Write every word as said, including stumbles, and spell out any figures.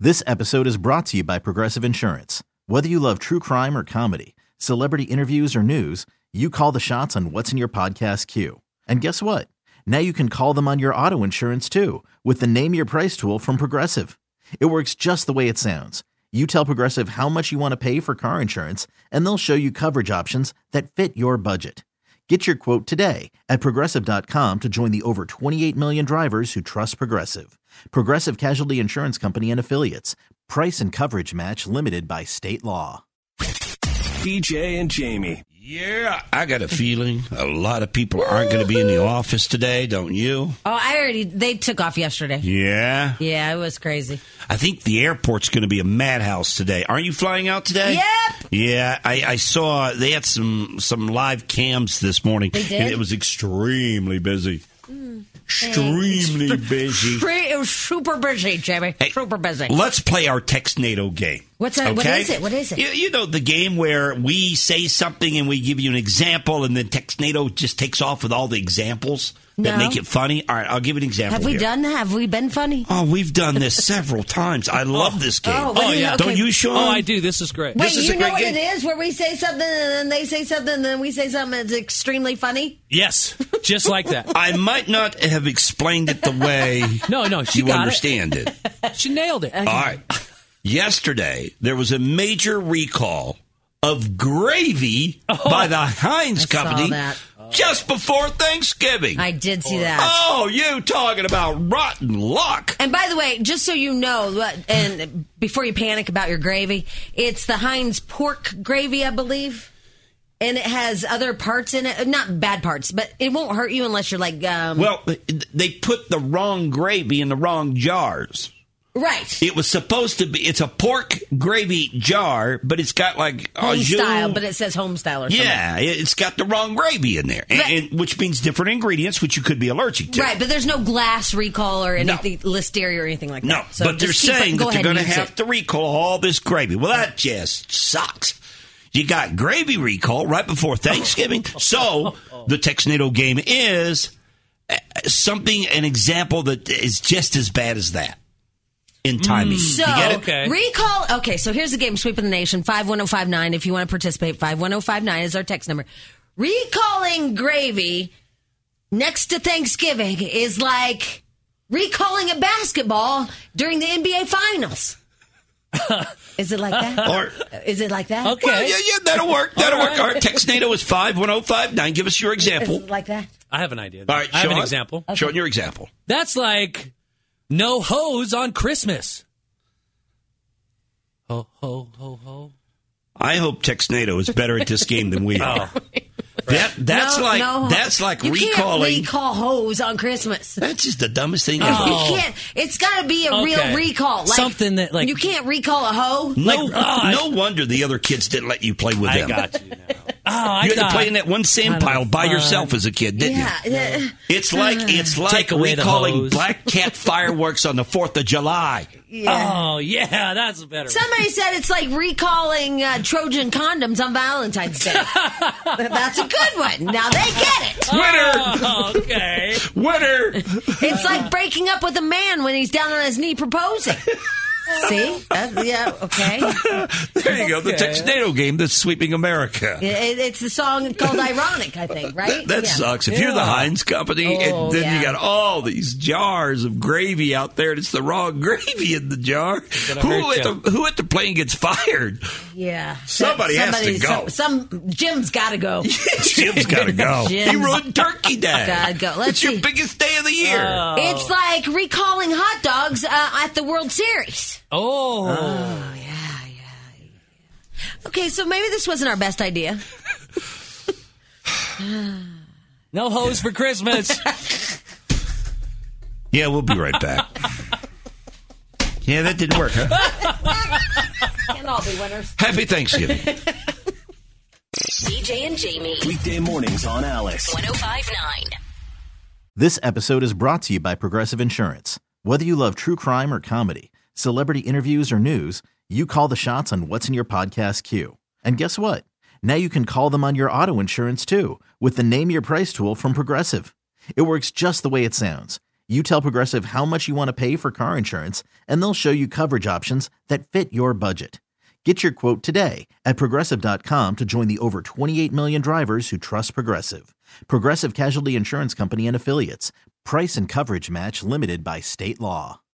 This episode is brought to you by Progressive Insurance. Whether you love true crime or comedy, celebrity interviews or news, you call the shots on what's in your podcast queue. And guess what? Now you can call them on your auto insurance too with the Name Your Price tool from Progressive. It works just the way it sounds. You tell Progressive how much you want to pay for car insurance, and they'll show you coverage options that fit your budget. Get your quote today at Progressive dot com to join the over twenty-eight million drivers who trust Progressive. Progressive Casualty Insurance Company and Affiliates. Price and coverage match limited by state law. B J and Jamie. Yeah, I got a feeling a lot of people aren't going to be in the office today, don't you? Oh, I already, they took off yesterday. Yeah? Yeah, it was crazy. I think the airport's going to be a madhouse today. Aren't you flying out today? Yep. Yeah, I, I saw they had some, some live cams this morning. They did? And it was extremely busy. Mm. Extremely busy. It was super busy, Jamie. Hey, super busy. Let's play our Textnado game. What's that? Okay? What is it? What is it? You, you know, the game where we say something and we give you an example, and then Textnado just takes off with all the examples that No. make it funny. All right, I'll give you an example. Have we here. done that? Have we been funny? Oh, we've done this several times. I love this game. Oh, what Oh, is it? yeah. Okay. Don't you, Sean? Oh, I do. This is great. Wait, This is you a know great what game. it is? Where we say something and then they say something and then we say something that's extremely funny? Yes, just like that. I might not have explained it the way No, no, she you got understand it. it. She nailed it. All right. Yesterday, there was a major recall of gravy by the Heinz I saw Company that. just before Thanksgiving. I did see that. Oh, you talking about rotten luck. And by the way, just so you know, uh, and before you panic about your gravy, it's the Heinz pork gravy, I believe. And it has other parts in it. Not bad parts, but it won't hurt you unless you're like... Um, Well, they put the wrong gravy in the wrong jars. right. It was supposed to be, it's a pork gravy jar, but it's got like... Home au jus. style, but it says home style or something. Yeah, it's got the wrong gravy in there, and, Right. and, which means different ingredients, which you could be allergic to. Right, but there's no glass recall or anything, listeria or anything like that. No, So but they're just keep it- saying go that they're ahead and going to use have it. to recall all this gravy. Well, that just sucks. You got gravy recall right before Thanksgiving. So the Texnado game is uh, something, an example that is just as bad as that in timing. So, you get it? Okay. recall. Okay, so here's the game, Sweeping the Nation, five one oh five nine. If you want to participate, five one oh five nine is our text number. Recalling gravy next to Thanksgiving is like recalling a basketball during the N B A Finals. Is it like that? Or, Is it like that? Okay. well, yeah, yeah, that'll work. That'll All work. right. All right, Texnado is five one oh five nine. Give us your Is example. it like that? I have an idea. All right, I have Sean, an example. Show your example. That's like no hose on Christmas. Ho, ho, ho, ho. I hope Texnado is better at this game than we are. Oh. That that's No, like no. that's like you recalling. can't recall hose on Christmas. That's just the dumbest thing Oh. ever. You can't. It's got to be a Okay. real recall. Like, Something that, like- you can't recall a hoe. No, oh, no wonder the other kids didn't let you play with I them. got you now. Oh, I You had to thought- play in that one sand Kind of pile by fun. yourself as a kid, didn't Yeah. you? yeah. It's like it's like Take away the recalling hose. Black Cat fireworks on the Fourth of July. Oh, yeah, that's a better one. Somebody said it's like recalling uh, Trojan condoms on Valentine's Day. That's a good one. Now they get it. Winner, Oh, okay. winner. It's like breaking up with a man when he's down on his knee proposing. See? That, yeah, okay. There you go. The Okay. Texnado game that's sweeping America. It, it's the song called Ironic, I think, right? That, that Yeah. sucks. If you're the Yeah. Heinz Company, Oh, and then yeah. you got all these jars of gravy out there, and it's the wrong gravy in the jar. gonna Who hurt at, you. the, who at the plane gets fired? Yeah. Somebody has to Somebody- go. Some, some Jim's got to go. Jim's got to go. Jim's he ruined Turkey Day. gotta go. Let's it's your see. biggest day of the year. Oh. It's like recalling hot dogs uh, at the World Series. Oh. Oh, yeah, yeah, yeah. Okay, so maybe this wasn't our best idea. No hose for Christmas. Yeah, we'll be right back. Yeah, that didn't work, huh? Can't all be winners. Happy Thanksgiving. B J and Jamie. Weekday mornings on Alice. one oh five point nine. This episode is brought to you by Progressive Insurance. Whether you love true crime or comedy, celebrity interviews or news, you call the shots on what's in your podcast queue. And guess what? Now you can call them on your auto insurance too with the Name Your Price tool from Progressive. It works just the way it sounds. You tell Progressive how much you want to pay for car insurance, and they'll show you coverage options that fit your budget. Get your quote today at Progressive dot com to join the over twenty-eight million drivers who trust Progressive. Progressive Casualty Insurance Company and Affiliates. Price and coverage match limited by state law.